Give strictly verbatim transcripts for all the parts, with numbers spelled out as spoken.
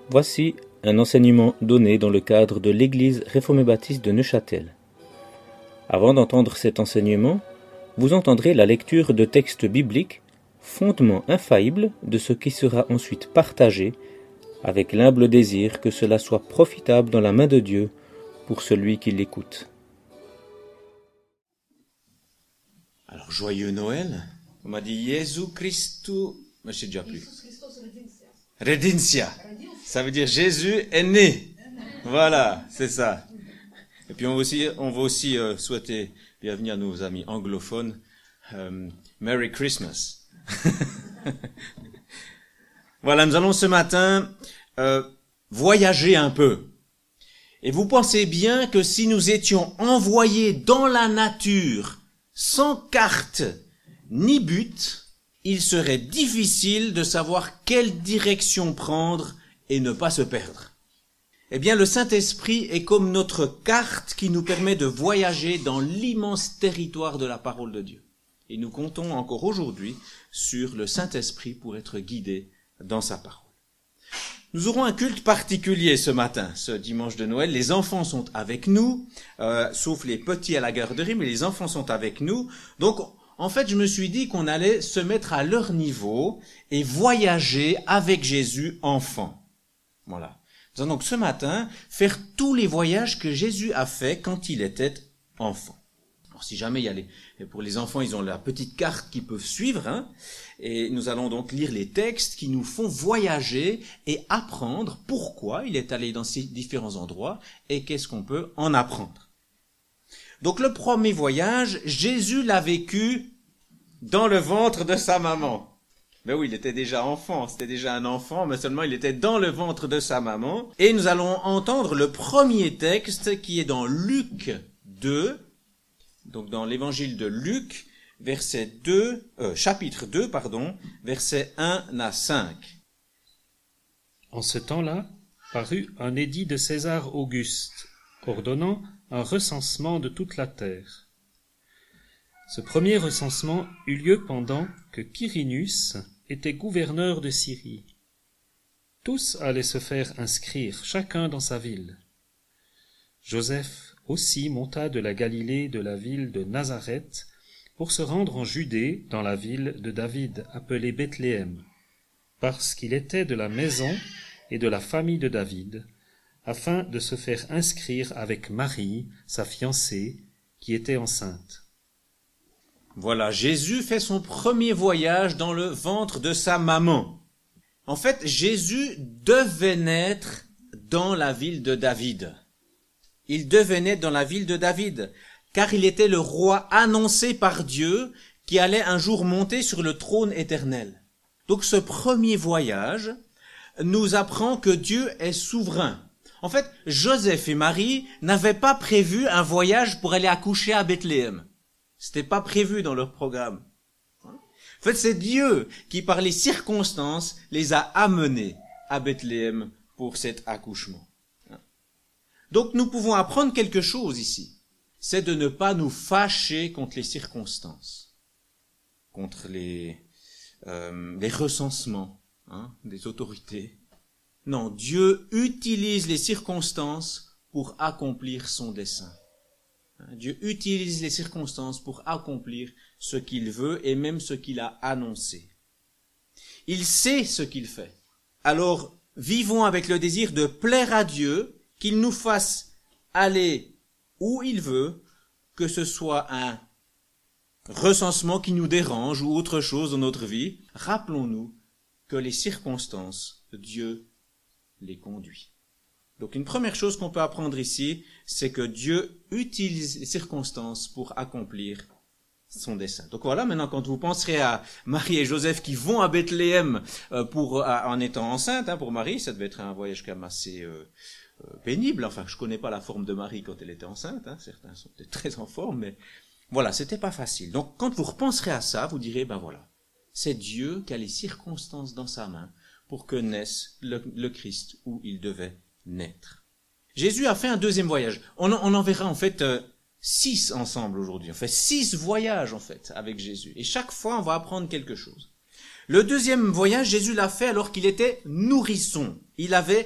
Voici un enseignement donné dans le cadre de l'Église réformée baptiste de Neuchâtel. Avant d'entendre cet enseignement, vous entendrez la lecture de textes bibliques, fondement infaillible de ce qui sera ensuite partagé, avec l'humble désir que cela soit profitable dans la main de Dieu pour celui qui l'écoute. Alors, joyeux Noël. On m'a dit Jésus Christu, mais je sais déjà plus. Redincia. Ça veut dire Jésus est né. Voilà, c'est ça. Et puis on va aussi, on va aussi euh, souhaiter bienvenue à nos amis anglophones. Euh, Merry Christmas. Voilà, nous allons ce matin euh, voyager un peu. Et vous pensez bien que si nous étions envoyés dans la nature, sans carte ni but, il serait difficile de savoir quelle direction prendre et ne pas se perdre. Eh bien, le Saint-Esprit est comme notre carte qui nous permet de voyager dans l'immense territoire de la parole de Dieu. Et nous comptons encore aujourd'hui sur le Saint-Esprit pour être guidés dans sa parole. Nous aurons un culte particulier ce matin, ce dimanche de Noël. Les enfants sont avec nous, euh, sauf les petits à la garderie, mais les enfants sont avec nous. Donc, en fait, je me suis dit qu'on allait se mettre à leur niveau et voyager avec Jésus enfant. Voilà. Nous allons donc ce matin faire tous les voyages que Jésus a fait quand il était enfant. Alors, si jamais il y a les, pour les enfants, ils ont la petite carte qu'ils peuvent suivre, hein, et nous allons donc lire les textes qui nous font voyager et apprendre pourquoi il est allé dans ces différents endroits et qu'est-ce qu'on peut en apprendre. Donc le premier voyage, Jésus l'a vécu dans le ventre de sa maman. Ben oui, il était déjà enfant, c'était déjà un enfant, mais seulement il était dans le ventre de sa maman. Et nous allons entendre le premier texte qui est dans Luc deux, donc dans l'évangile de Luc, verset deux, euh, chapitre deux, pardon, versets un à cinq. En ce temps-là, parut un édit de César Auguste, ordonnant un recensement de toute la terre. Ce premier recensement eut lieu pendant que Quirinus était gouverneur de Syrie. Tous allaient se faire inscrire, chacun dans sa ville. Joseph aussi monta de la Galilée, de la ville de Nazareth, pour se rendre en Judée, dans la ville de David, appelée Bethléem, parce qu'il était de la maison et de la famille de David, afin de se faire inscrire avec Marie, sa fiancée, qui était enceinte. Voilà, Jésus fait son premier voyage dans le ventre de sa maman. En fait, Jésus devait naître dans la ville de David. Il devait naître dans la ville de David, car il était le roi annoncé par Dieu qui allait un jour monter sur le trône éternel. Donc ce premier voyage nous apprend que Dieu est souverain. En fait, Joseph et Marie n'avaient pas prévu un voyage pour aller accoucher à Bethléem. C'était pas prévu dans leur programme. En fait, c'est Dieu qui, par les circonstances, les a amenés à Bethléem pour cet accouchement. Donc, nous pouvons apprendre quelque chose ici. C'est de ne pas nous fâcher contre les circonstances, contre les, euh, les recensements, hein, des autorités. Non, Dieu utilise les circonstances pour accomplir son dessein. Dieu utilise les circonstances pour accomplir ce qu'il veut et même ce qu'il a annoncé. Il sait ce qu'il fait. Alors, vivons avec le désir de plaire à Dieu, qu'il nous fasse aller où il veut, que ce soit un recensement qui nous dérange ou autre chose dans notre vie. Rappelons-nous que les circonstances, Dieu les conduit. Donc une première chose qu'on peut apprendre ici, c'est que Dieu utilise les circonstances pour accomplir son dessein. Donc voilà, maintenant quand vous penserez à Marie et Joseph qui vont à Bethléem pour, en étant enceintes, hein, pour Marie, ça devait être un voyage quand même assez euh, euh, pénible. Enfin, je connais pas la forme de Marie quand elle était enceinte, hein. Certains sont peut-être très en forme, mais voilà, c'était pas facile. Donc quand vous repenserez à ça, vous direz, ben voilà, c'est Dieu qui a les circonstances dans sa main pour que naisse le, le Christ où il devait naître. Jésus a fait un deuxième voyage. On en, on en verra en fait euh, six ensemble aujourd'hui. On fait six voyages en fait avec Jésus. Et chaque fois, on va apprendre quelque chose. Le deuxième voyage, Jésus l'a fait alors qu'il était nourrisson. Il avait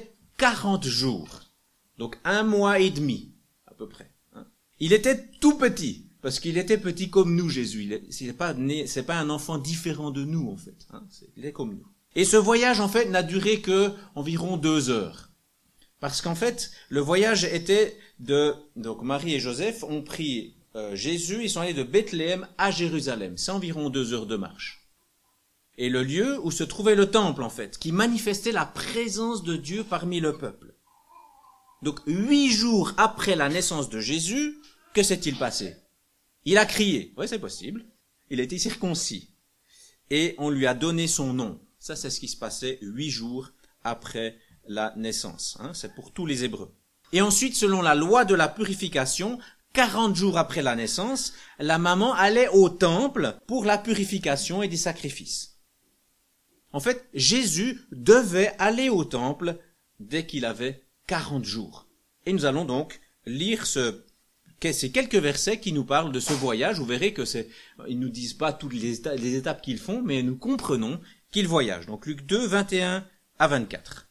quarante jours. Donc un mois et demi, à peu près. Hein. Il était tout petit, parce qu'il était petit comme nous, Jésus. Il est, c'est pas né, c'est pas un enfant différent de nous, en fait. Hein. C'est, il est comme nous. Et ce voyage, en fait, n'a duré que environ deux heures. Parce qu'en fait, le voyage était de, donc Marie et Joseph ont pris euh, Jésus, ils sont allés de Bethléem à Jérusalem. C'est environ deux heures de marche. Et le lieu où se trouvait le temple, en fait, qui manifestait la présence de Dieu parmi le peuple. Donc, huit jours après la naissance de Jésus, que s'est-il passé? Il a crié. Oui, c'est possible. Il a été circoncis. Et on lui a donné son nom. Ça, c'est ce qui se passait huit jours après la naissance. Hein, c'est pour tous les Hébreux. Et ensuite, selon la loi de la purification, quarante jours après la naissance, la maman allait au temple pour la purification et des sacrifices. En fait, Jésus devait aller au temple dès qu'il avait quarante jours. Et nous allons donc lire ce, ces quelques versets qui nous parlent de ce voyage. Vous verrez que c'est, ils nous disent pas toutes les étapes, les étapes qu'ils font, mais nous comprenons qu'ils voyagent. Donc Luc deux, vingt et un à vingt-quatre.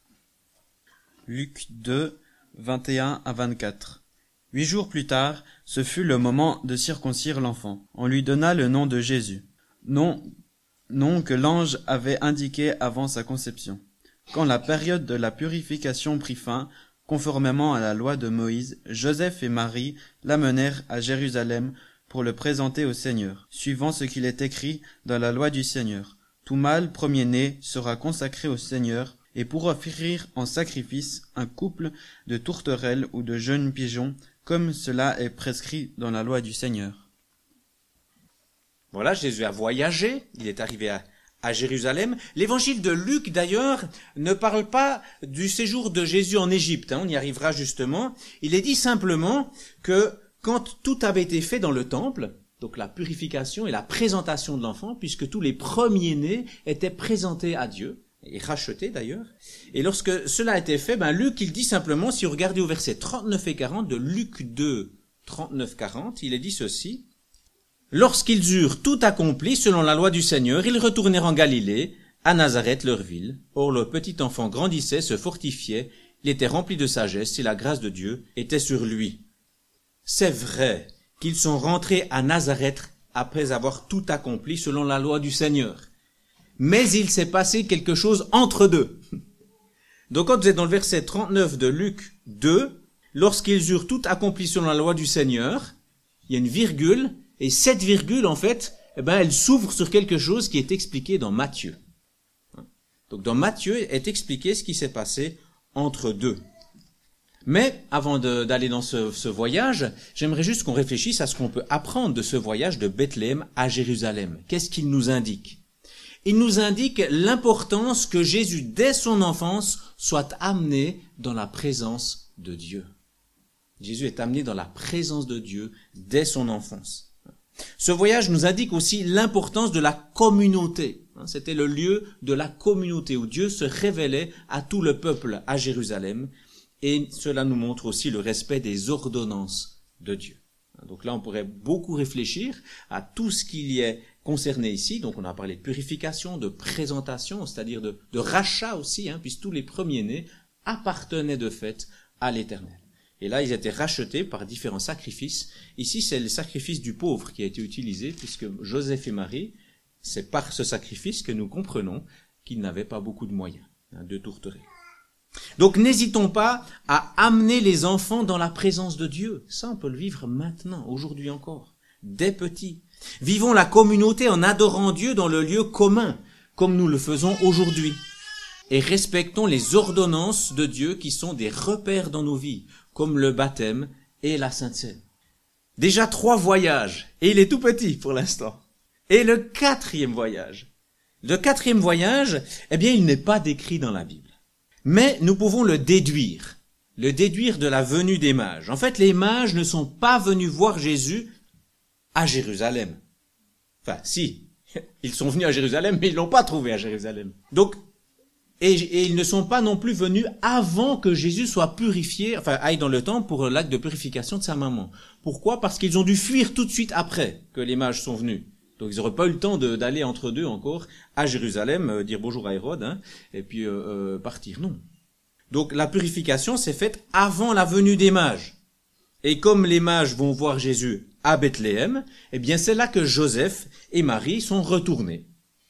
Luc deux, vingt et un à vingt-quatre. Huit jours plus tard, ce fut le moment de circoncire l'enfant. On lui donna le nom de Jésus, nom, nom que l'ange avait indiqué avant sa conception. Quand la période de la purification prit fin, conformément à la loi de Moïse, Joseph et Marie l'amenèrent à Jérusalem pour le présenter au Seigneur, suivant ce qu'il est écrit dans la loi du Seigneur. Tout mâle premier-né sera consacré au Seigneur, et pour offrir en sacrifice un couple de tourterelles ou de jeunes pigeons, comme cela est prescrit dans la loi du Seigneur. Voilà, Jésus a voyagé, il est arrivé à, à Jérusalem. L'évangile de Luc, d'ailleurs, ne parle pas du séjour de Jésus en Égypte, hein, on y arrivera justement. Il est dit simplement que quand tout avait été fait dans le temple, donc la purification et la présentation de l'enfant, puisque tous les premiers-nés étaient présentés à Dieu, et rachetés d'ailleurs. Et lorsque cela a été fait, ben Luc, il dit simplement, si vous regardez au verset trente-neuf et quarante de Luc deux, trente-neuf quarante, il est dit ceci. Lorsqu'ils eurent tout accompli selon la loi du Seigneur, ils retournèrent en Galilée, à Nazareth leur ville. Or le petit enfant grandissait, se fortifiait, il était rempli de sagesse et la grâce de Dieu était sur lui. C'est vrai qu'ils sont rentrés à Nazareth après avoir tout accompli selon la loi du Seigneur. Mais il s'est passé quelque chose entre deux. Donc quand vous êtes dans le verset trente-neuf de Luc deux, lorsqu'ils eurent tout accompli selon la loi du Seigneur, il y a une virgule, et cette virgule, en fait, eh ben, elle s'ouvre sur quelque chose qui est expliqué dans Matthieu. Donc dans Matthieu est expliqué ce qui s'est passé entre deux. Mais avant de, d'aller dans ce, ce voyage, j'aimerais juste qu'on réfléchisse à ce qu'on peut apprendre de ce voyage de Bethléem à Jérusalem. Qu'est-ce qu'il nous indique ? Il nous indique l'importance que Jésus, dès son enfance, soit amené dans la présence de Dieu. Jésus est amené dans la présence de Dieu dès son enfance. Ce voyage nous indique aussi l'importance de la communauté. C'était le lieu de la communauté où Dieu se révélait à tout le peuple à Jérusalem. Et cela nous montre aussi le respect des ordonnances de Dieu. Donc là, on pourrait beaucoup réfléchir à tout ce qu'il y est concerné ici. Donc on a parlé de purification, de présentation, c'est-à-dire de, de rachat aussi, hein, puisque tous les premiers-nés appartenaient de fait à l'Éternel. Et là, ils étaient rachetés par différents sacrifices. Ici, c'est le sacrifice du pauvre qui a été utilisé, puisque Joseph et Marie, c'est par ce sacrifice que nous comprenons qu'ils n'avaient pas beaucoup de moyens, hein, de tourterelles. Donc n'hésitons pas à amener les enfants dans la présence de Dieu. Ça, on peut le vivre maintenant, aujourd'hui encore, dès petits. Vivons la communauté en adorant Dieu dans le lieu commun, comme nous le faisons aujourd'hui. Et respectons les ordonnances de Dieu qui sont des repères dans nos vies, comme le baptême et la Sainte Seine. Déjà trois voyages, et il est tout petit pour l'instant. Et le quatrième voyage. Le quatrième voyage, eh bien, il n'est pas décrit dans la Bible. Mais nous pouvons le déduire, le déduire de la venue des mages. En fait, les mages ne sont pas venus voir Jésus à Jérusalem. Enfin, si, ils sont venus à Jérusalem, mais ils l'ont pas trouvé à Jérusalem. Donc, et, et ils ne sont pas non plus venus avant que Jésus soit purifié, enfin, aille dans le temple pour l'acte de purification de sa maman. Pourquoi ? Parce qu'ils ont dû fuir tout de suite après que les mages sont venus. Donc ils n'auraient pas eu le temps de, d'aller entre deux encore à Jérusalem, euh, dire bonjour à Hérode, hein, et puis euh, euh, partir. Non. Donc la purification s'est faite avant la venue des mages. Et comme les mages vont voir Jésus à Bethléem, eh bien c'est là que Joseph et Marie sont retournés.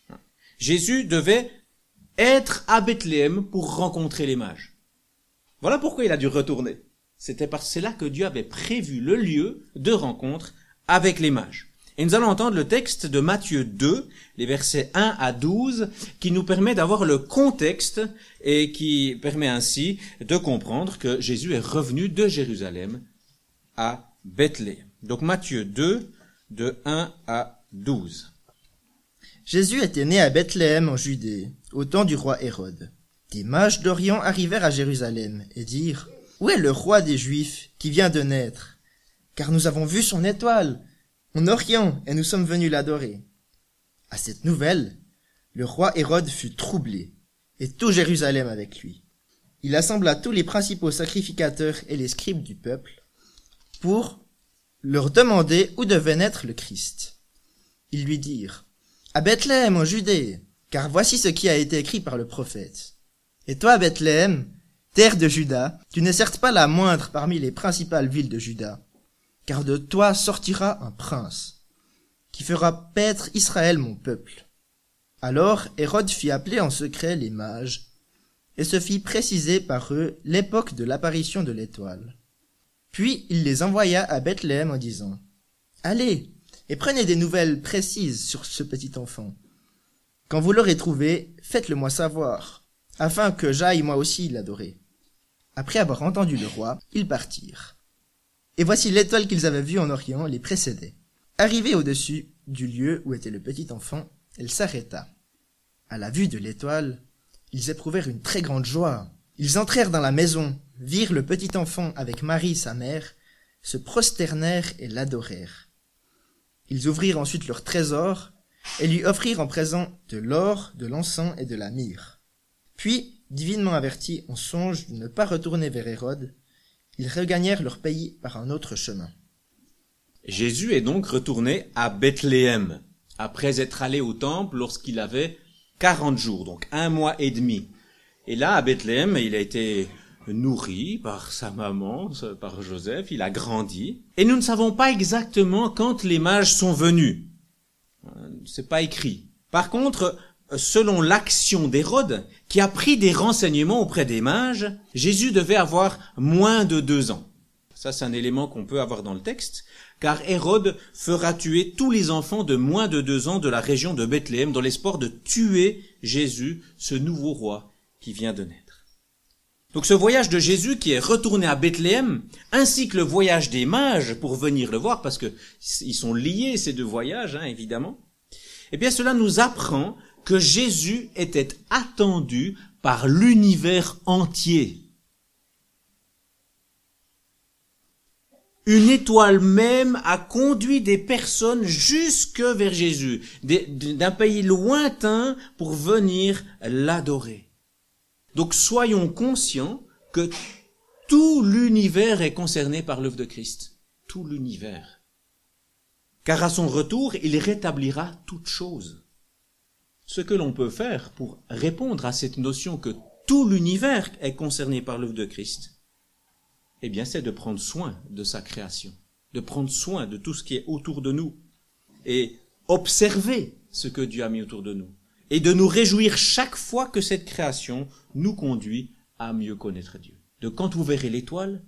Jésus devait être à Bethléem pour rencontrer les mages. Voilà pourquoi il a dû retourner. C'était parce que c'est là que Dieu avait prévu le lieu de rencontre avec les mages. Et nous allons entendre le texte de Matthieu deux, les versets un à douze, qui nous permet d'avoir le contexte et qui permet ainsi de comprendre que Jésus est revenu de Jérusalem à Bethléem. Donc Matthieu deux, de un à douze. Jésus était né à Bethléem en Judée, au temps du roi Hérode. Des mages d'Orient arrivèrent à Jérusalem et dirent « Où est le roi des Juifs qui vient de naître? Car nous avons vu son étoile en Orient et nous sommes venus l'adorer. » À cette nouvelle, le roi Hérode fut troublé, et tout Jérusalem avec lui. Il assembla tous les principaux sacrificateurs et les scribes du peuple pour leur demander où devait naître le Christ. Ils lui dirent « À Bethléem en Judée, car voici ce qui a été écrit par le prophète. Et toi, Bethléem, terre de Juda, tu n'es certes pas la moindre parmi les principales villes de Juda, car de toi sortira un prince, qui fera paître Israël mon peuple. » Alors Hérode fit appeler en secret les mages, et se fit préciser par eux l'époque de l'apparition de l'étoile. Puis il les envoya à Bethléem en disant « Allez, et prenez des nouvelles précises sur ce petit enfant. Quand vous l'aurez trouvé, faites-le-moi savoir, afin que j'aille moi aussi l'adorer. » Après avoir entendu le roi, ils partirent. Et voici l'étoile qu'ils avaient vue en Orient les précédait. Arrivée au-dessus du lieu où était le petit enfant, elle s'arrêta. À la vue de l'étoile, ils éprouvèrent une très grande joie. Ils entrèrent dans la maison, virent le petit enfant avec Marie sa mère, se prosternèrent et l'adorèrent. Ils ouvrirent ensuite leur trésor et lui offrirent en présent de l'or, de l'encens et de la myrrhe. Puis, divinement avertis en songe de ne pas retourner vers Hérode, ils regagnèrent leur pays par un autre chemin. Jésus est donc retourné à Bethléem, après être allé au temple lorsqu'il avait quarante jours, donc un mois et demi. Et là, à Bethléem, il a été nourri par sa maman, par Joseph, il a grandi. Et nous ne savons pas exactement quand les mages sont venus. C'est pas écrit. Par contre, selon l'action d'Hérode, qui a pris des renseignements auprès des mages, Jésus devait avoir moins de deux ans. Ça, c'est un élément qu'on peut avoir dans le texte, car Hérode fera tuer tous les enfants de moins de deux ans de la région de Bethléem dans l'espoir de tuer Jésus, ce nouveau roi qui vient de naître. Donc ce voyage de Jésus qui est retourné à Bethléem, ainsi que le voyage des mages pour venir le voir, parce que ils sont liés ces deux voyages, hein, évidemment, eh bien cela nous apprend que Jésus était attendu par l'univers entier. Une étoile même a conduit des personnes jusque vers Jésus, d'un pays lointain pour venir l'adorer. Donc soyons conscients que tout l'univers est concerné par l'œuvre de Christ. Tout l'univers. Car à son retour, il rétablira toutes choses. Ce que l'on peut faire pour répondre à cette notion que tout l'univers est concerné par l'œuvre de Christ, eh bien, c'est de prendre soin de sa création, de prendre soin de tout ce qui est autour de nous et observer ce que Dieu a mis autour de nous et de nous réjouir chaque fois que cette création nous conduit à mieux connaître Dieu. De quand vous verrez l'étoile,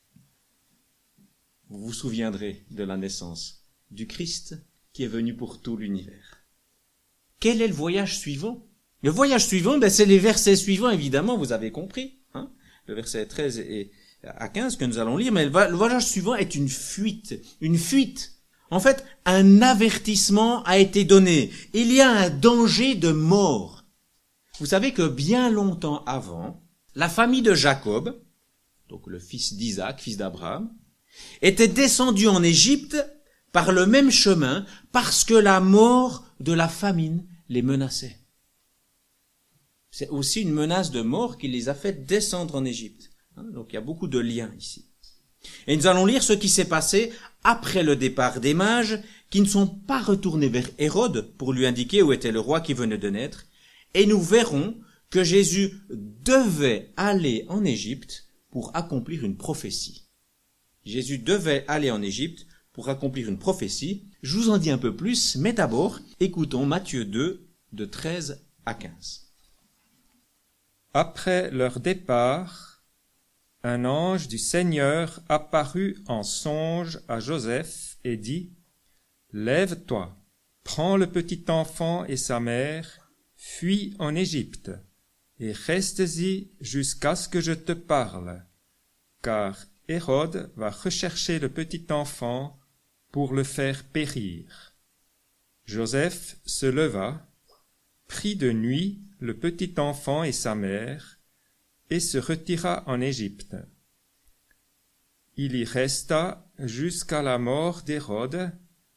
vous vous souviendrez de la naissance du Christ qui est venu pour tout l'univers. Quel est le voyage suivant? Le voyage suivant, ben, c'est les versets suivants, évidemment, vous avez compris, hein, le verset treize et à quinze que nous allons lire, mais le voyage suivant est une fuite, une fuite. En fait, un avertissement a été donné. Il y a un danger de mort. Vous savez que bien longtemps avant, la famille de Jacob, donc le fils d'Isaac, fils d'Abraham, était descendue en Égypte par le même chemin parce que la mort de la famine les menaçait. C'est aussi une menace de mort qui les a fait descendre en Égypte. Donc il y a beaucoup de liens ici. Et nous allons lire ce qui s'est passé après le départ des mages, qui ne sont pas retournés vers Hérode pour lui indiquer où était le roi qui venait de naître, et nous verrons que Jésus devait aller en Égypte pour accomplir une prophétie. Jésus devait aller en Égypte pour accomplir une prophétie. Je vous en dis un peu plus, mais d'abord, écoutons Matthieu deux, de treize à quinze. Après leur départ, un ange du Seigneur apparut en songe à Joseph et dit : « Lève-toi, prends le petit enfant et sa mère, fuis en Égypte, et reste-y jusqu'à ce que je te parle, car Hérode va rechercher le petit enfant pour le faire périr. » Joseph se leva, prit de nuit le petit enfant et sa mère, et se retira en Égypte. Il y resta jusqu'à la mort d'Hérode,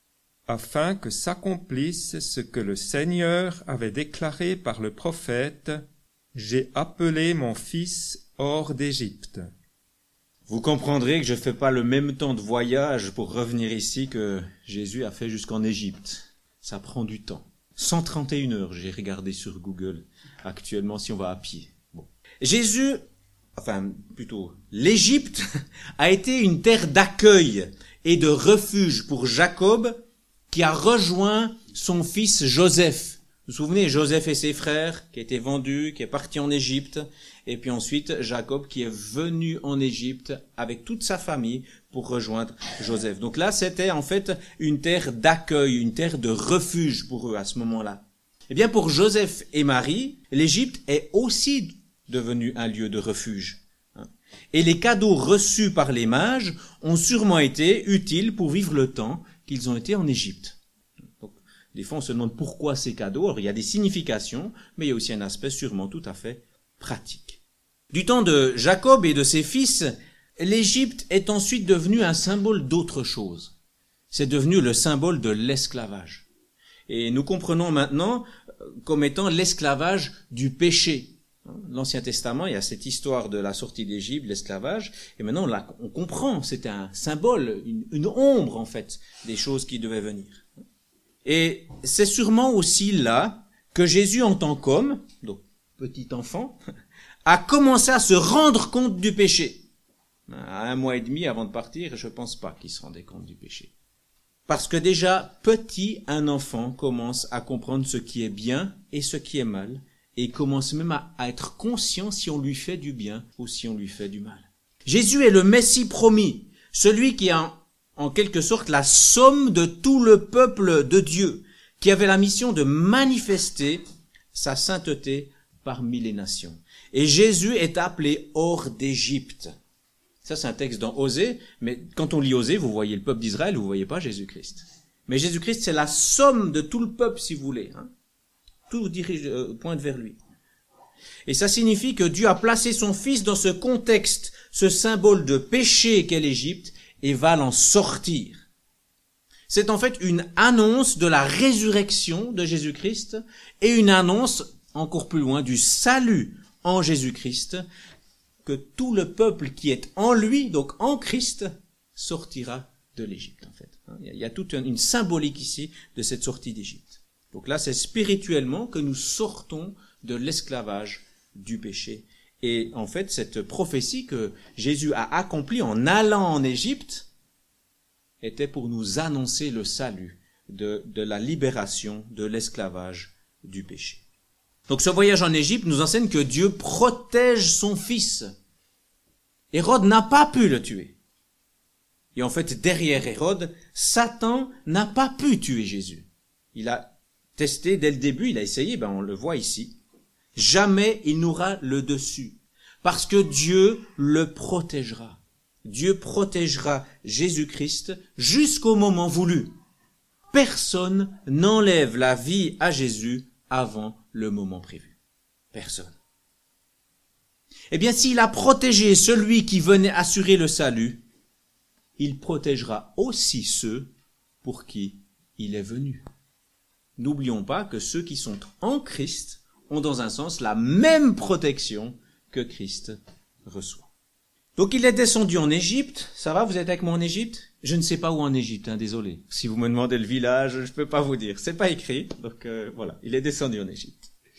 afin que s'accomplisse ce que le Seigneur avait déclaré par le prophète : « J'ai appelé mon fils hors d'Égypte. » Vous comprendrez que je ne fais pas le même temps de voyage pour revenir ici que Jésus a fait jusqu'en Égypte. Ça prend du temps. cent trente et une heures, j'ai regardé sur Google, actuellement, si on va à pied. Bon. Jésus, enfin, plutôt, l'Égypte a été une terre d'accueil et de refuge pour Jacob, qui a rejoint son fils Joseph. Vous vous souvenez, Joseph et ses frères, qui étaient vendus, qui est parti en Égypte, et puis ensuite Jacob qui est venu en Égypte avec toute sa famille pour rejoindre Joseph. Donc là, c'était en fait une terre d'accueil, une terre de refuge pour eux à ce moment-là. Eh bien, pour Joseph et Marie, l'Égypte est aussi devenue un lieu de refuge. Et les cadeaux reçus par les mages ont sûrement été utiles pour vivre le temps qu'ils ont été en Égypte. Donc, des fois, on se demande pourquoi ces cadeaux. Alors, il y a des significations, mais il y a aussi un aspect sûrement tout à fait pratique. Du temps de Jacob et de ses fils, l'Égypte est ensuite devenue un symbole d'autre chose. C'est devenu le symbole de l'esclavage. Et nous comprenons maintenant comme étant l'esclavage du péché. L'Ancien Testament, il y a cette histoire de la sortie d'Égypte, l'esclavage, et maintenant là, on comprend, c'était un symbole, une, une ombre en fait, des choses qui devaient venir. Et c'est sûrement aussi là que Jésus en tant qu'homme, donc petit enfant, a commencé à se rendre compte du péché. À un mois et demi avant de partir, je pense pas qu'il se rendait compte du péché. Parce que déjà, petit, un enfant commence à comprendre ce qui est bien et ce qui est mal, et commence même à, à être conscient si on lui fait du bien ou si on lui fait du mal. Jésus est le Messie promis, celui qui a en quelque sorte la somme de tout le peuple de Dieu, qui avait la mission de manifester sa sainteté parmi les nations. Et Jésus est appelé hors d'Égypte. Ça, c'est un texte dans Osée, mais quand on lit Osée, vous voyez le peuple d'Israël, vous voyez pas Jésus-Christ. Mais Jésus-Christ, c'est la somme de tout le peuple, si vous voulez. Hein. Tout dirige, euh, pointe vers lui. Et ça signifie que Dieu a placé son Fils dans ce contexte, ce symbole de péché qu'est l'Égypte, et va l'en sortir. C'est en fait une annonce de la résurrection de Jésus-Christ et une annonce, encore plus loin, du salut en Jésus-Christ, que tout le peuple qui est en lui, donc en Christ, sortira de l'Égypte, en fait. Il y a toute une symbolique ici de cette sortie d'Égypte. Donc là, c'est spirituellement que nous sortons de l'esclavage du péché. Et en fait, cette prophétie que Jésus a accomplie en allant en Égypte était pour nous annoncer le salut de, de la libération de l'esclavage du péché. Donc ce voyage en Égypte nous enseigne que Dieu protège son fils. Hérode n'a pas pu le tuer. Et en fait, derrière Hérode, Satan n'a pas pu tuer Jésus. Il a testé dès le début, il a essayé, ben on le voit ici. Jamais il n'aura le dessus, parce que Dieu le protégera. Dieu protégera Jésus-Christ jusqu'au moment voulu. Personne n'enlève la vie à Jésus avant le moment prévu. Personne. Eh bien, s'il a protégé celui qui venait assurer le salut, il protégera aussi ceux pour qui il est venu. N'oublions pas que ceux qui sont en Christ ont dans un sens la même protection que Christ reçoit. Donc il est descendu en Égypte. Ça va, vous êtes avec moi en Égypte? Je ne sais pas où en Égypte, hein, désolé. Si vous me demandez le village, je peux pas vous dire. C'est pas écrit. Donc euh, voilà, il est descendu en Égypte.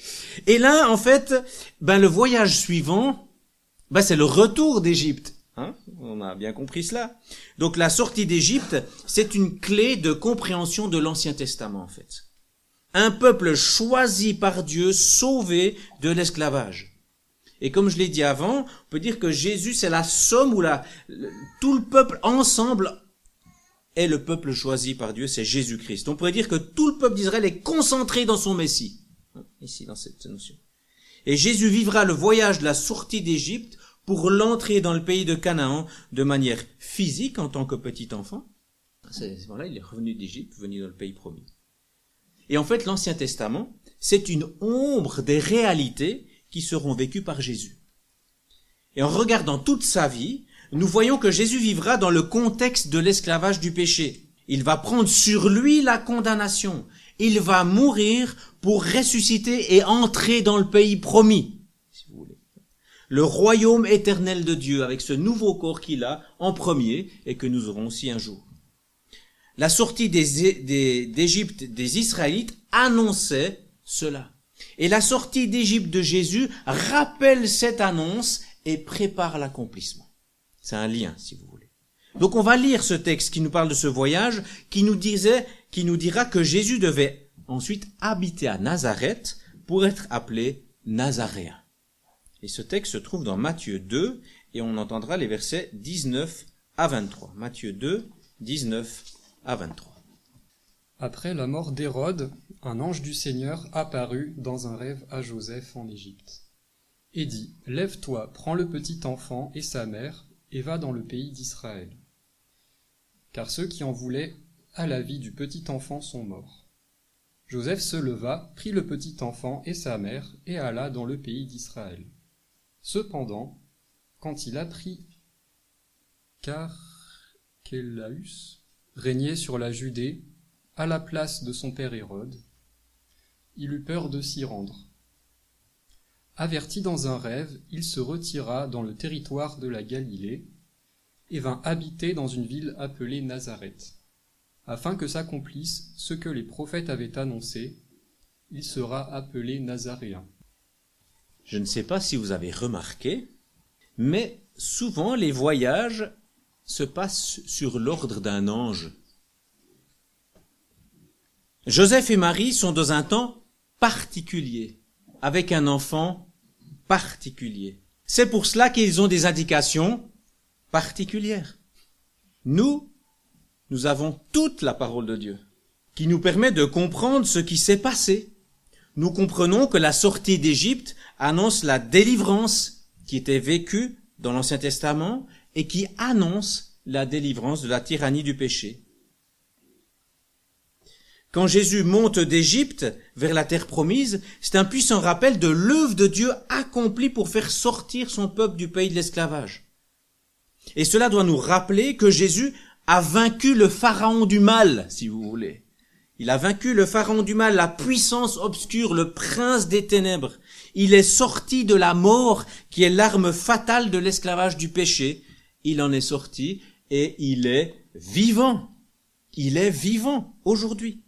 Et là, en fait, ben le voyage suivant, ben c'est le retour d'Égypte. Hein, on a bien compris cela. Donc la sortie d'Égypte, c'est une clé de compréhension de l'Ancien Testament, en fait. Un peuple choisi par Dieu, sauvé de l'esclavage. Et comme je l'ai dit avant, on peut dire que Jésus, c'est la somme où la, le, tout le peuple ensemble est le peuple choisi par Dieu, c'est Jésus-Christ. On pourrait dire que tout le peuple d'Israël est concentré dans son Messie. Ici, dans cette notion. Et Jésus vivra le voyage de la sortie d'Égypte pour l'entrée dans le pays de Canaan de manière physique en tant que petit enfant. C'est, voilà, il est revenu d'Égypte, venu dans le pays promis. Et en fait, l'Ancien Testament, c'est une ombre des réalités qui seront vécues par Jésus. Et en regardant toute sa vie, nous voyons que Jésus vivra dans le contexte de l'esclavage du péché. Il va prendre sur lui la condamnation. Il va mourir pour ressusciter et entrer dans le pays promis, si vous voulez. Le royaume éternel de Dieu avec ce nouveau corps qu'il a en premier et que nous aurons aussi un jour. La sortie des, des, d'Égypte des Israélites annonçait cela. Et la sortie d'Égypte de Jésus rappelle cette annonce et prépare l'accomplissement. C'est un lien, si vous voulez. Donc on va lire ce texte qui nous parle de ce voyage, qui nous disait, qui nous dira que Jésus devait ensuite habiter à Nazareth pour être appelé Nazaréen. Et ce texte se trouve dans Matthieu deux, et on entendra les versets dix-neuf à vingt-trois. Matthieu deux, dix-neuf à vingt-trois. Après la mort d'Hérode, un ange du Seigneur apparut dans un rêve à Joseph en Égypte, et dit, « Lève-toi, prends le petit enfant et sa mère, et va dans le pays d'Israël. Car ceux qui en voulaient à la vie du petit enfant sont morts. » Joseph se leva, prit le petit enfant et sa mère, et alla dans le pays d'Israël. Cependant, quand il apprit qu'Archélaüs régnait sur la Judée, à la place de son père Hérode, il eut peur de s'y rendre. Averti dans un rêve, il se retira dans le territoire de la Galilée et vint habiter dans une ville appelée Nazareth, afin que s'accomplisse ce que les prophètes avaient annoncé, il sera appelé Nazaréen. Je ne sais pas si vous avez remarqué, mais souvent les voyages se passent sur l'ordre d'un ange. Joseph et Marie sont dans un temps particulier, avec un enfant particulier. C'est pour cela qu'ils ont des indications particulières. Nous, nous avons toute la parole de Dieu, qui nous permet de comprendre ce qui s'est passé. Nous comprenons que la sortie d'Égypte annonce la délivrance qui était vécue dans l'Ancien Testament et qui annonce la délivrance de la tyrannie du péché. Quand Jésus monte d'Égypte vers la terre promise, c'est un puissant rappel de l'œuvre de Dieu accomplie pour faire sortir son peuple du pays de l'esclavage. Et cela doit nous rappeler que Jésus a vaincu le pharaon du mal, si vous voulez. Il a vaincu le pharaon du mal, la puissance obscure, le prince des ténèbres. Il est sorti de la mort, qui est l'arme fatale de l'esclavage du péché. Il en est sorti et il est vivant. Il est vivant aujourd'hui.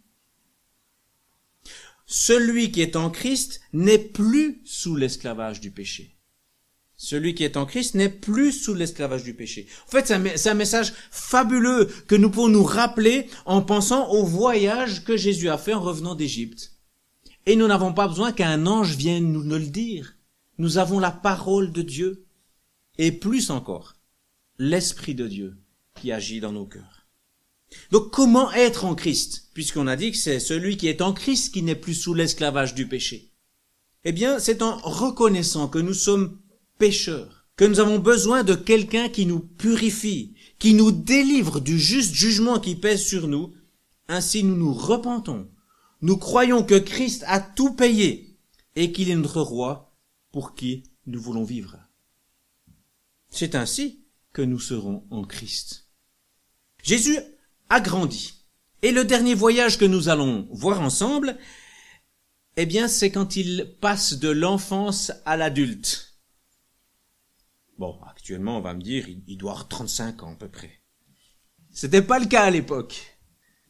Celui qui est en Christ n'est plus sous l'esclavage du péché. Celui qui est en Christ n'est plus sous l'esclavage du péché. En fait, c'est un message fabuleux que nous pouvons nous rappeler en pensant au voyage que Jésus a fait en revenant d'Égypte. Et nous n'avons pas besoin qu'un ange vienne nous le dire. Nous avons la parole de Dieu. Et plus encore, l'Esprit de Dieu qui agit dans nos cœurs. Donc comment être en Christ, puisqu'on a dit que c'est celui qui est en Christ qui n'est plus sous l'esclavage du péché? Eh bien, c'est en reconnaissant que nous sommes pécheurs, que nous avons besoin de quelqu'un qui nous purifie, qui nous délivre du juste jugement qui pèse sur nous. Ainsi nous nous repentons. Nous croyons que Christ a tout payé et qu'il est notre roi pour qui nous voulons vivre. C'est ainsi que nous serons en Christ. Jésus a grandi. Et le dernier voyage que nous allons voir ensemble, eh bien, c'est quand il passe de l'enfance à l'adulte. Bon, actuellement, on va me dire, il doit avoir trente-cinq ans à peu près. C'était pas le cas à l'époque.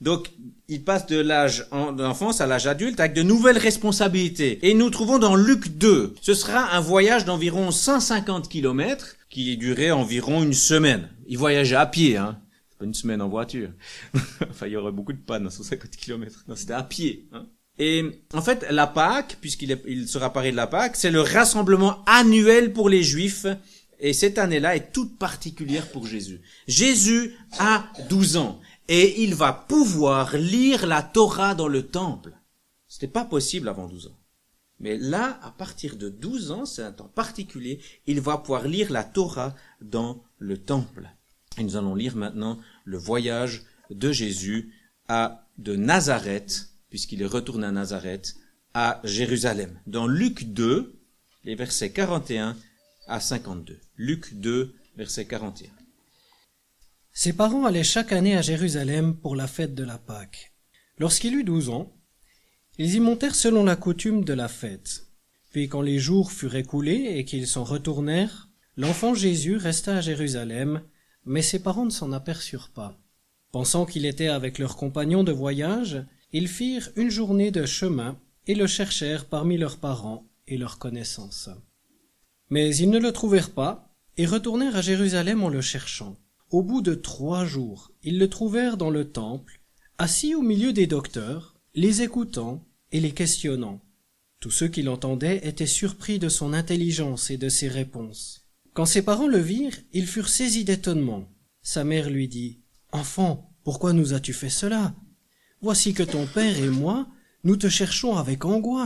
Donc, il passe de l'âge d'enfance à l'âge adulte avec de nouvelles responsabilités. Et nous trouvons dans Luc deux. Ce sera un voyage d'environ cent cinquante kilomètres qui durait environ une semaine. Il voyageait à pied, hein. C'est pas une semaine en voiture. Enfin, il y aurait beaucoup de pannes à cent cinquante kilomètres. Non, c'était à pied, hein. Et en fait, la Pâque, puisqu'il est, il sera parlé de la Pâque, c'est le rassemblement annuel pour les Juifs. Et cette année-là est toute particulière pour Jésus. Jésus a douze ans. Et il va pouvoir lire la Torah dans le temple. C'était pas possible avant douze ans. Mais là, à partir de douze ans, c'est un temps particulier, il va pouvoir lire la Torah dans le temple. Et nous allons lire maintenant le voyage de Jésus à de Nazareth, puisqu'il est retourné à Nazareth, à Jérusalem. Dans Luc deux, les versets quarante et un à cinquante-deux. Luc deux, verset quarante et un. Ses parents allaient chaque année à Jérusalem pour la fête de la Pâque. Lorsqu'il eut douze ans, ils y montèrent selon la coutume de la fête. Puis quand les jours furent écoulés et qu'ils s'en retournèrent, l'enfant Jésus resta à Jérusalem, mais ses parents ne s'en aperçurent pas. Pensant qu'il était avec leurs compagnons de voyage, ils firent une journée de chemin et le cherchèrent parmi leurs parents et leurs connaissances. Mais ils ne le trouvèrent pas et retournèrent à Jérusalem en le cherchant. Au bout de trois jours, ils le trouvèrent dans le temple, assis au milieu des docteurs, les écoutant et les questionnant. Tous ceux qui l'entendaient étaient surpris de son intelligence et de ses réponses. Quand ses parents le virent, ils furent saisis d'étonnement. Sa mère lui dit « Enfant, pourquoi nous as-tu fait cela? Voici que ton père et moi, nous te cherchons avec angoisse. »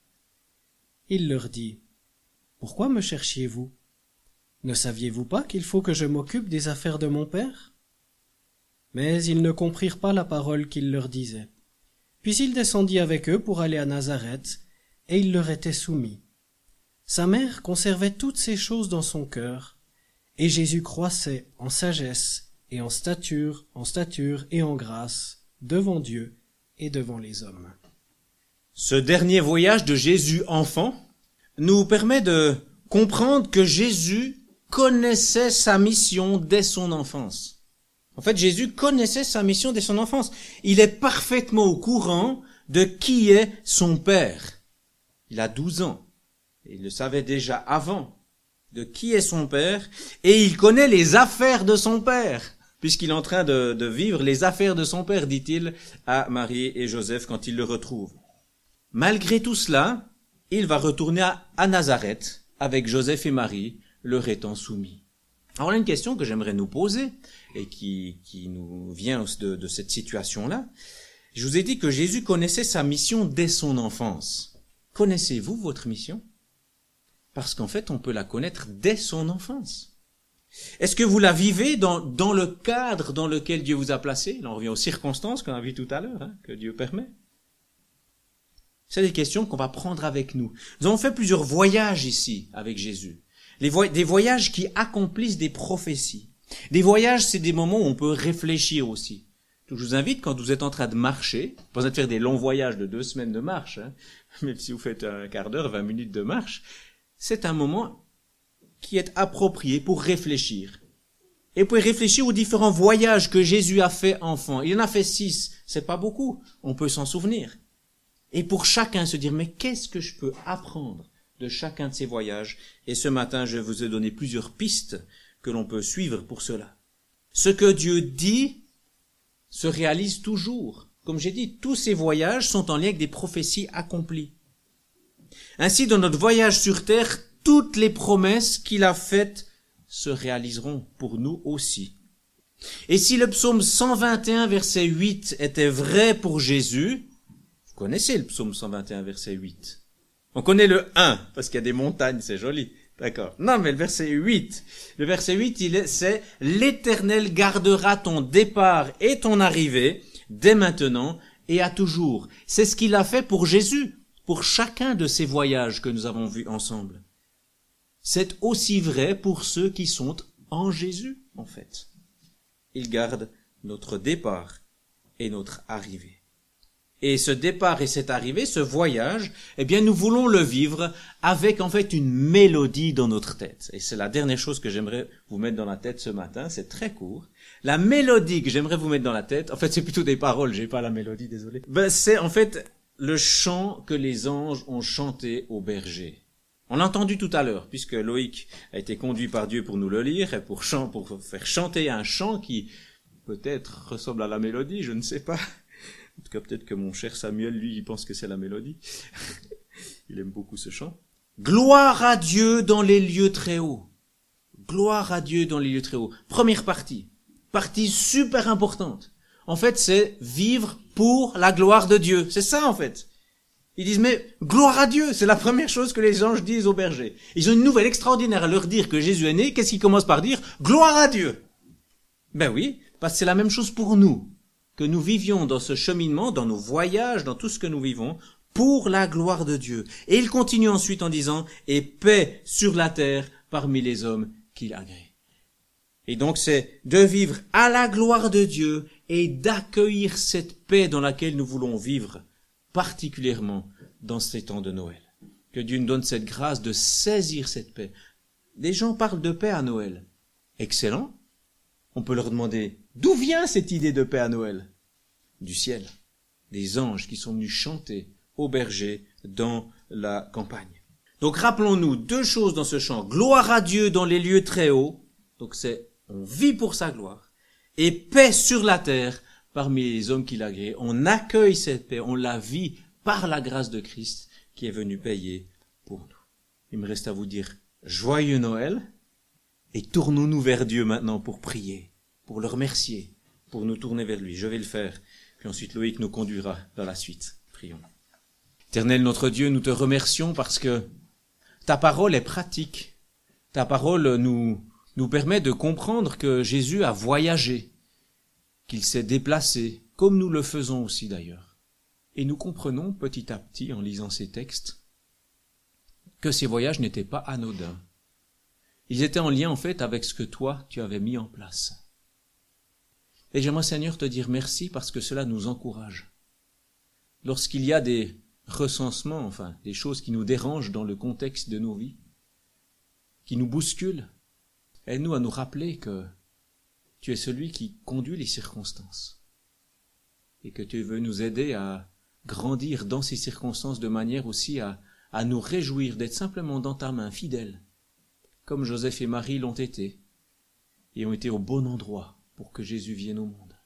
Il leur dit « Pourquoi me cherchiez-vous ? Ne saviez-vous pas qu'il faut que je m'occupe des affaires de mon père ?» Mais ils ne comprirent pas la parole qu'il leur disait. Puis il descendit avec eux pour aller à Nazareth, et il leur était soumis. Sa mère conservait toutes ces choses dans son cœur, et Jésus croissait en sagesse et en stature, en stature et en grâce, devant Dieu et devant les hommes. Ce dernier voyage de Jésus enfant nous permet de comprendre que Jésus connaissait sa mission dès son enfance. En fait, Jésus connaissait sa mission dès son enfance. Il est parfaitement au courant de qui est son Père. Il a douze ans. Il le savait déjà avant de qui est son Père, et il connaît les affaires de son Père, puisqu'il est en train de, de vivre les affaires de son Père, dit-il à Marie et Joseph quand il le retrouve. Malgré tout cela, il va retourner à, à Nazareth avec Joseph et Marie, leur étant soumis. Alors là, une question que j'aimerais nous poser, et qui, qui nous vient de, de cette situation-là. Je vous ai dit que Jésus connaissait sa mission dès son enfance. Connaissez-vous votre mission? Parce qu'en fait, on peut la connaître dès son enfance. Est-ce que vous la vivez dans, dans le cadre dans lequel Dieu vous a placé? Là, on revient aux circonstances qu'on a vues tout à l'heure, hein, que Dieu permet. C'est des questions qu'on va prendre avec nous. Nous avons fait plusieurs voyages ici avec Jésus. Les voy- des voyages qui accomplissent des prophéties. Des voyages, c'est des moments où on peut réfléchir aussi. Donc, je vous invite, quand vous êtes en train de marcher, pas besoin de faire des longs voyages de deux semaines de marche, hein, même si vous faites un quart d'heure, vingt minutes de marche, c'est un moment qui est approprié pour réfléchir. Et vous pouvez réfléchir aux différents voyages que Jésus a fait enfant. Il en a fait six, c'est pas beaucoup, on peut s'en souvenir. Et pour chacun se dire, mais qu'est-ce que je peux apprendre de chacun de ces voyages? Et ce matin, je vous ai donné plusieurs pistes que l'on peut suivre pour cela. Ce que Dieu dit se réalise toujours. Comme j'ai dit, tous ces voyages sont en lien avec des prophéties accomplies. Ainsi, dans notre voyage sur terre, toutes les promesses qu'il a faites se réaliseront pour nous aussi. Et si le psaume cent vingt et un, verset huit, était vrai pour Jésus, vous connaissez le psaume cent vingt et un, verset huit. On connaît le un, parce qu'il y a des montagnes, c'est joli. D'accord. Non, mais le verset huit. Le verset huit, il est, c'est « L'Éternel gardera ton départ et ton arrivée dès maintenant et à toujours. » C'est ce qu'il a fait pour Jésus, pour chacun de ces voyages que nous avons vus ensemble. C'est aussi vrai pour ceux qui sont en Jésus, en fait. Il garde notre départ et notre arrivée. Et ce départ et cette arrivée, ce voyage, eh bien, nous voulons le vivre avec, en fait, une mélodie dans notre tête. Et c'est la dernière chose que j'aimerais vous mettre dans la tête ce matin. C'est très court. La mélodie que j'aimerais vous mettre dans la tête, en fait, c'est plutôt des paroles. J'ai pas la mélodie, désolé. Ben, c'est, en fait, le chant que les anges ont chanté aux bergers. On l'a entendu tout à l'heure, puisque Loïc a été conduit par Dieu pour nous le lire et pour, chant, pour faire chanter un chant qui, peut-être, ressemble à la mélodie, je ne sais pas. En tout cas, peut-être que mon cher Samuel, lui, il pense que c'est la mélodie. Il aime beaucoup ce chant. Gloire à Dieu dans les lieux très hauts. Gloire à Dieu dans les lieux très hauts. Première partie. Partie super importante. En fait, c'est vivre pour la gloire de Dieu. C'est ça, en fait. Ils disent, mais gloire à Dieu, c'est la première chose que les anges disent aux bergers. Ils ont une nouvelle extraordinaire à leur dire que Jésus est né. Qu'est-ce qu'ils commencent par dire? Gloire à Dieu. Ben oui, parce que c'est la même chose pour nous. Que nous vivions dans ce cheminement, dans nos voyages, dans tout ce que nous vivons, pour la gloire de Dieu. Et il continue ensuite en disant, et paix sur la terre parmi les hommes qu'il agrée. Et donc c'est de vivre à la gloire de Dieu et d'accueillir cette paix dans laquelle nous voulons vivre, particulièrement dans ces temps de Noël. Que Dieu nous donne cette grâce de saisir cette paix. Des gens parlent de paix à Noël. Excellent. On peut leur demander, d'où vient cette idée de paix à Noël? Du ciel. Des anges qui sont venus chanter aux bergers dans la campagne. Donc rappelons-nous deux choses dans ce chant. Gloire à Dieu dans les lieux très hauts. Donc c'est, on vit pour sa gloire. Et paix sur la terre parmi les hommes qui l'agréent. On accueille cette paix, on la vit par la grâce de Christ qui est venu payer pour nous. Il me reste à vous dire joyeux Noël. Et tournons-nous vers Dieu maintenant pour prier, pour le remercier, pour nous tourner vers lui. Je vais le faire, puis ensuite Loïc nous conduira dans la suite. Prions. Éternel notre Dieu, nous te remercions parce que ta parole est pratique. Ta parole nous, nous permet de comprendre que Jésus a voyagé, qu'il s'est déplacé, comme nous le faisons aussi d'ailleurs. Et nous comprenons petit à petit, en lisant ces textes, que ces voyages n'étaient pas anodins. Ils étaient en lien, en fait, avec ce que toi, tu avais mis en place. Et j'aimerais, Seigneur, te dire merci parce que cela nous encourage. Lorsqu'il y a des recensements, enfin, des choses qui nous dérangent dans le contexte de nos vies, qui nous bousculent, aide-nous à nous rappeler que tu es celui qui conduit les circonstances et que tu veux nous aider à grandir dans ces circonstances de manière aussi à, à nous réjouir d'être simplement dans ta main fidèle, comme Joseph et Marie l'ont été, et ont été au bon endroit pour que Jésus vienne au monde.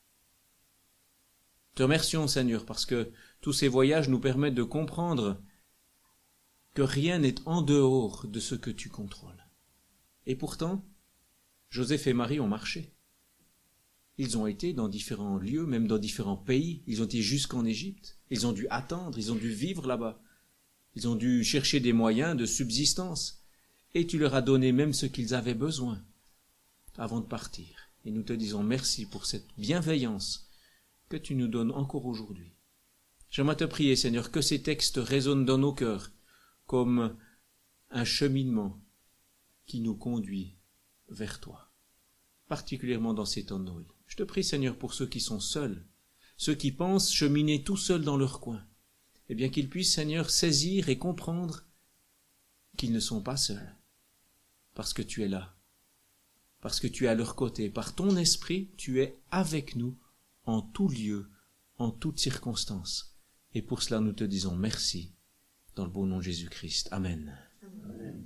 Te remercions, Seigneur, parce que tous ces voyages nous permettent de comprendre que rien n'est en dehors de ce que tu contrôles. Et pourtant, Joseph et Marie ont marché. Ils ont été dans différents lieux, même dans différents pays. Ils ont été jusqu'en Égypte. Ils ont dû attendre, ils ont dû vivre là-bas. Ils ont dû chercher des moyens de subsistance. Et tu leur as donné même ce qu'ils avaient besoin avant de partir. Et nous te disons merci pour cette bienveillance que tu nous donnes encore aujourd'hui. J'aimerais te prier, Seigneur, que ces textes résonnent dans nos cœurs comme un cheminement qui nous conduit vers toi, particulièrement dans ces temps de Noël. Je te prie, Seigneur, pour ceux qui sont seuls, ceux qui pensent cheminer tout seuls dans leur coin, eh bien qu'ils puissent, Seigneur, saisir et comprendre qu'ils ne sont pas seuls, parce que tu es là, parce que tu es à leur côté, par ton esprit, tu es avec nous en tout lieu, en toutes circonstances. Et pour cela, nous te disons merci, dans le beau nom de Jésus-Christ. Amen. Amen.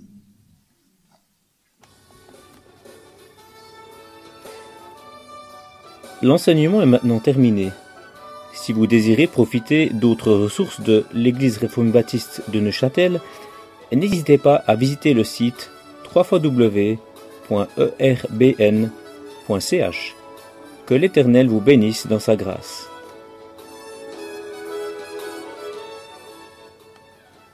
L'enseignement est maintenant terminé. Si vous désirez profiter d'autres ressources de l'Église réformée baptiste de Neuchâtel, n'hésitez pas à visiter le site w w w point e r b n point c h. Que l'Éternel vous bénisse dans sa grâce.